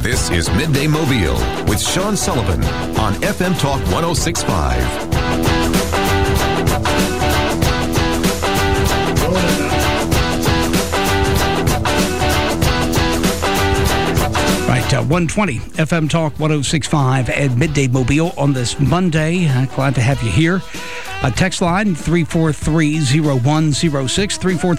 This is Midday Mobile with Sean Sullivan on FM Talk 106.5. Right, 120 FM Talk 106.5 and Midday Mobile on this Monday. Glad to have you here. Text line 343-0106,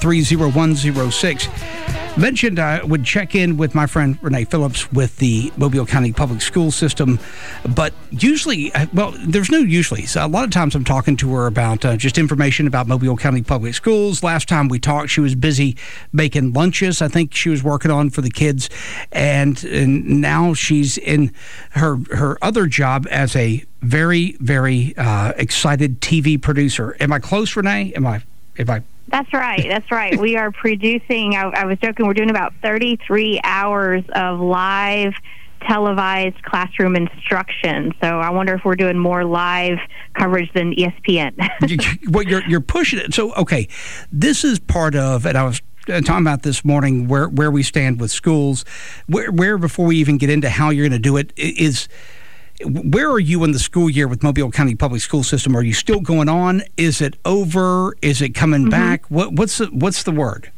343-0106. Mentioned I would check in with my friend Renee Phillips with the Mobile County Public School System, but usually, well, there's no usually. So a lot of times I'm talking to her about just information about Mobile County Public Schools. Last time we talked, she was busy making lunches. I think she was working on for the kids, and now she's in her other job as a very, very excited TV producer. Am I close, Renee? Am I? That's right. We are producing, I was joking, we're doing about 33 hours of live televised classroom instruction. So I wonder if we're doing more live coverage than ESPN. Well, you're pushing it. So, okay, this is part of, and I was talking about this morning, where we stand with schools, where before we even get into how you're going to do it, is... Where are you in the school year with Mobile County Public School System? Are you still going on? Is it over? Is it coming back? What's the word?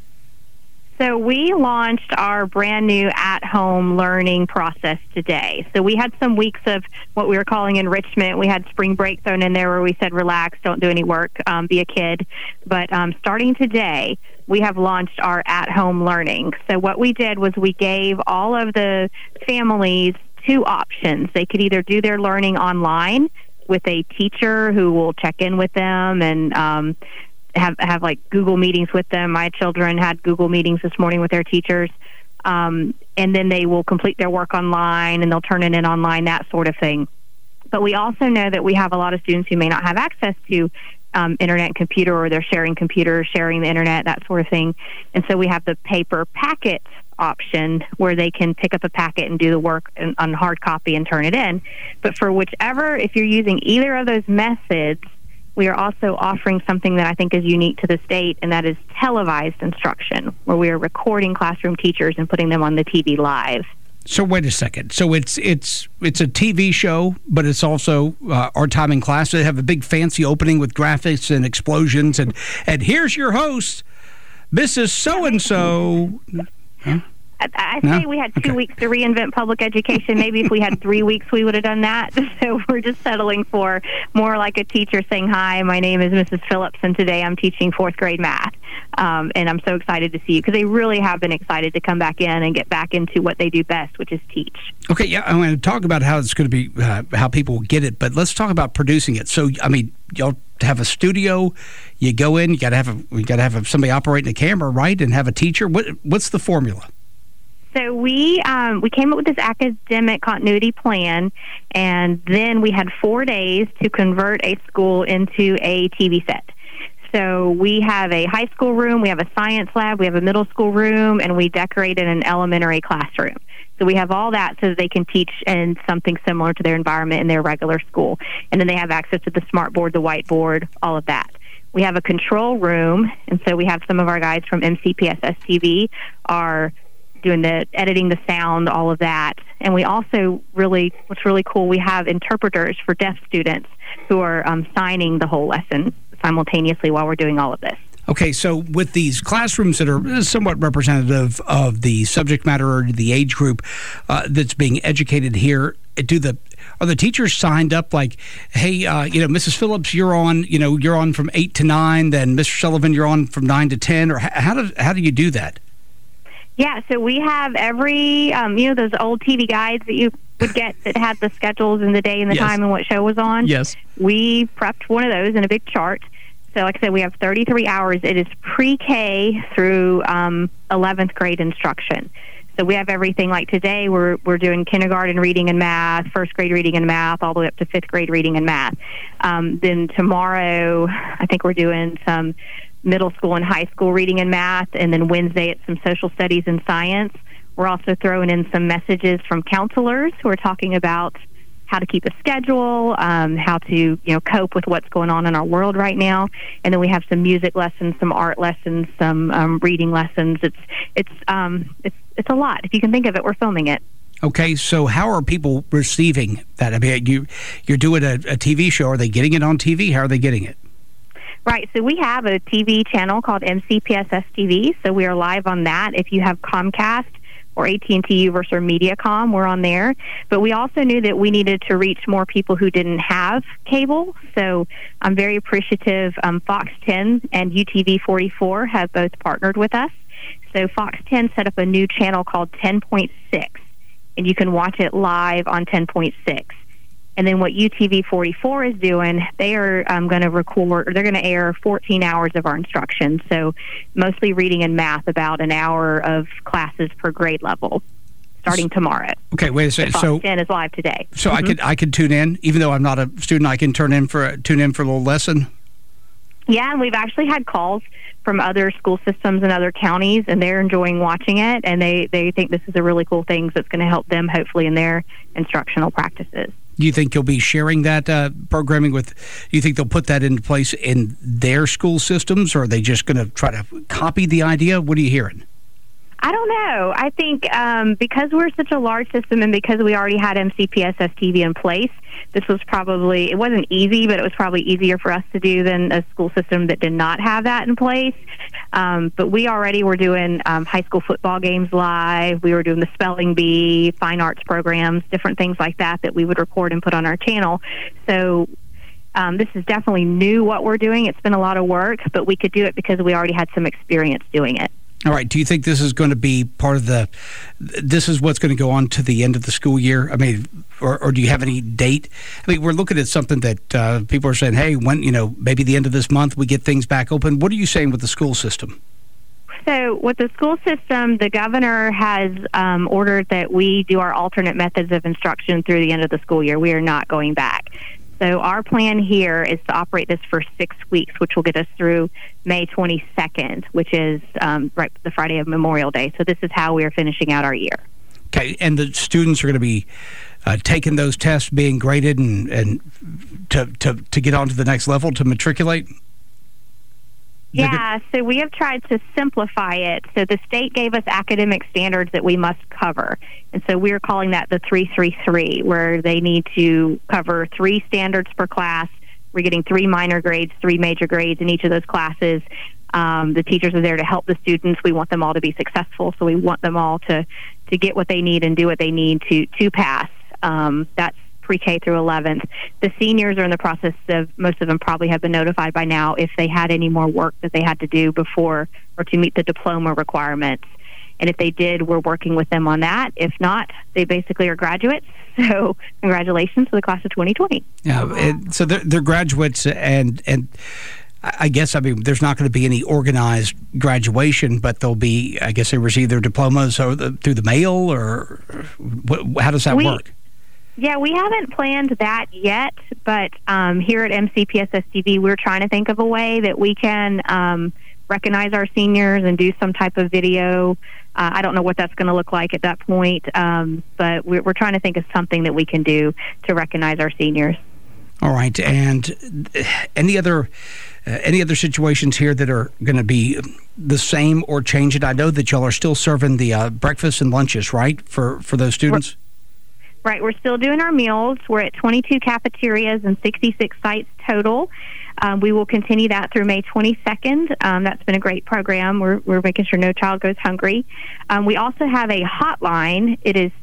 So we launched our brand new at-home learning process today. So we had some weeks of what we were calling enrichment. We had spring break thrown in there where we said, relax, don't do any work, be a kid. But starting today, we have launched our at-home learning. So what we did was we gave all of the families two options. They could either do their learning online with a teacher who will check in with them and have like Google meetings with them. My children had Google meetings this morning with their teachers. And then they will complete their work online and they'll turn it in online, that sort of thing. But we also know that we have a lot of students who may not have access to internet and computer, or they're sharing computers, sharing the internet, that sort of thing. And so we have the paper packet option where they can pick up a packet and do the work on hard copy and turn it in. But for whichever, if you're using either of those methods, we are also offering something that I think is unique to the state, and that is televised instruction, where we are recording classroom teachers and putting them on the TV live. So wait a second. So it's a TV show, but it's also our time in class. They have a big fancy opening with graphics and explosions, and here's your host, Mrs. So-and-so. Huh? I say we had 2 weeks to reinvent public education. Maybe if we had 3 weeks, we would have done that. So we're just settling for more like a teacher saying, hi, my name is Mrs. Phillips, and today I'm teaching fourth grade math. And I'm so excited to see you, because they really have been excited to come back in and get back into what they do best, which is teach. Okay, yeah, I'm going to talk about how it's going to be, how people get it, but let's talk about producing it. So, I mean, y'all have a studio, you go in, you got to have somebody operating a camera, right, and have a teacher. What's the formula? So we came up with this academic continuity plan, and then we had 4 days to convert a school into a TV set. So we have a high school room, we have a science lab, we have a middle school room, and we decorated an elementary classroom. So we have all that so that they can teach in something similar to their environment in their regular school. And then they have access to the smart board, the whiteboard, all of that. We have a control room, and so we have some of our guys from MCPSS TV are doing the editing, the sound, all of that. And we also what's really cool, we have interpreters for deaf students who are signing the whole lesson simultaneously while we're doing all of this. Okay, so with these classrooms that are somewhat representative of the subject matter or the age group that's being educated here, are the teachers signed up like, hey, Mrs. Phillips, you're on from 8 to 9, then Mr. Sullivan, you're on from 9 to 10, or how do you do that? Yeah, so we have every, those old TV guides that you would get that had the schedules and the day and the time and what show was on. Yes. We prepped one of those in a big chart. So like I said, we have 33 hours. It is pre-K through 11th grade instruction. So we have everything. Like today, we're doing kindergarten reading and math, first grade reading and math, all the way up to fifth grade reading and math. Then tomorrow, I think we're doing some middle school and high school reading and math, and then Wednesday it's some social studies and science. We're also throwing in some messages from counselors who are talking about how to keep a schedule, how to cope with what's going on in our world right now. And then we have some music lessons, some art lessons, some reading lessons. It's a lot. If you can think of it, we're filming it. Okay, so how are people receiving that? I mean, you're doing a TV show. Are they getting it on TV? How are they getting it? Right, so we have a TV channel called MCPSS TV, so we are live on that. If you have Comcast or AT&T Uverse or Mediacom, we're on there. But we also knew that we needed to reach more people who didn't have cable, so I'm very appreciative. Fox 10 and UTV 44 have both partnered with us. So Fox 10 set up a new channel called 10.6, and you can watch it live on 10.6. And then what UTV 44 is doing, they are going to record, or they're going to air 14 hours of our instruction. So mostly reading and math, about an hour of classes per grade level, starting tomorrow. Okay, wait a second. So 10 is live today. So I could tune in, even though I'm not a student. I can tune in for a little lesson. Yeah, and we've actually had calls from other school systems in other counties, and they're enjoying watching it, and they think this is a really cool thing that's going to help them hopefully in their instructional practices. Do you think you'll be sharing that programming with, do you think they'll put that into place in their school systems, or are they just going to try to copy the idea? What are you hearing? I don't know. I think because we're such a large system and because we already had MCPSS TV in place, this was probably, it wasn't easy, but it was probably easier for us to do than a school system that did not have that in place. But we already were doing high school football games live. We were doing the spelling bee, fine arts programs, different things like that we would record and put on our channel. So this is definitely new what we're doing. It's been a lot of work, but we could do it because we already had some experience doing it. All right. Do you think this is going to be part of this is what's going to go on to the end of the school year? I mean, or do you have any date? I mean, we're looking at something that people are saying, hey, when, maybe the end of this month we get things back open. What are you saying with the school system? So with the school system, the governor has ordered that we do our alternate methods of instruction through the end of the school year. We are not going back. So our plan here is to operate this for 6 weeks, which will get us through May 22nd, which is right the Friday of Memorial Day. So this is how we are finishing out our year. Okay, and the students are going to be taking those tests, being graded, and to get on to the next level, to matriculate? Yeah, so we have tried to simplify it. So the state gave us academic standards that we must cover. And so we're calling that the 3-3-3, where they need to cover 3 standards per class. We're getting 3 minor grades, 3 major grades in each of those classes. The teachers are there to help the students. We want them all to be successful, so we want them all to get what they need and do what they need to pass. That's pre-K through 11th. The seniors are in the process of, most of them probably have been notified by now if they had any more work that they had to do before or to meet the diploma requirements. And if they did, we're working with them on that. If not, they basically are graduates. So congratulations to the class of 2020. Yeah, so they're graduates, and I guess, I mean, there's not going to be any organized graduation, but they'll be, I guess they receive their diplomas through the mail, or how does that work? Yeah, we haven't planned that yet, but here at MCPSS TV, we're trying to think of a way that we can recognize our seniors and do some type of video. I don't know what that's going to look like at that point, but we're trying to think of something that we can do to recognize our seniors. All right, and any other situations here that are going to be the same or change it? I know that y'all are still serving the breakfast and lunches, right, for those students? Right, we're still doing our meals. We're at 22 cafeterias and 66 sites total. We will continue that through May 22nd. That's been a great program. We're making sure no child goes hungry. We also have a hotline. It is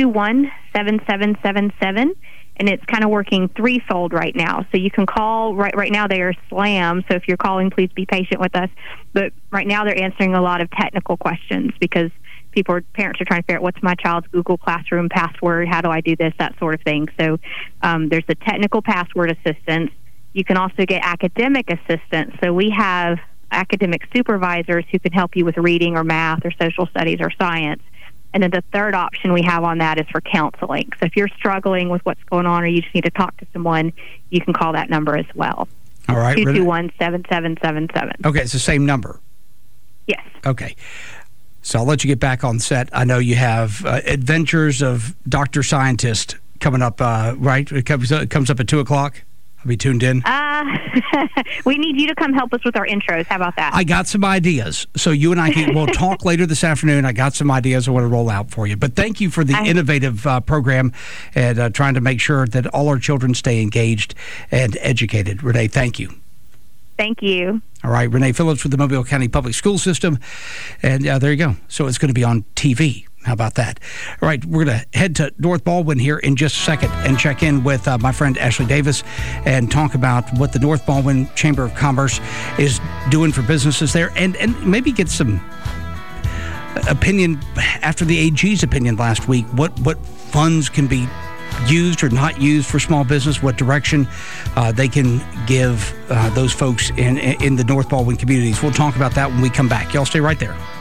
221-7777, and it's kind of working threefold right now. So you can call. Right now they are slammed, so if you're calling, please be patient with us. But right now they're answering a lot of technical questions because parents are trying to figure out what's my child's Google Classroom password, how do I do this, that sort of thing. So there's the technical password assistance. You can also get academic assistance. So we have academic supervisors who can help you with reading or math or social studies or science. And then the third option we have on that is for counseling. So if you're struggling with what's going on or you just need to talk to someone, you can call that number as well. All right. 221-7777. Okay, it's the same number. Yes. Okay. So I'll let you get back on set. I know you have Adventures of Dr. Scientist coming up, right? It comes up at 2 o'clock I'll be tuned in. We need you to come help us with our intros. How about that? I got some ideas. So you and I we'll talk later this afternoon. I got some ideas I want to roll out for you. But thank you for the innovative program and trying to make sure that all our children stay engaged and educated. Renee, thank you. Thank you. All right, Renee Phillips with the Mobile County Public School System. And there you go. So it's going to be on TV. How about that? All right, we're going to head to North Baldwin here in just a second and check in with my friend Ashley Davis and talk about what the North Baldwin Chamber of Commerce is doing for businesses there and maybe get some opinion after the AG's opinion last week, what funds can be used or not used for small business, what direction they can give those folks in the North Baldwin communities. We'll talk about that when we come back. Y'all stay right there.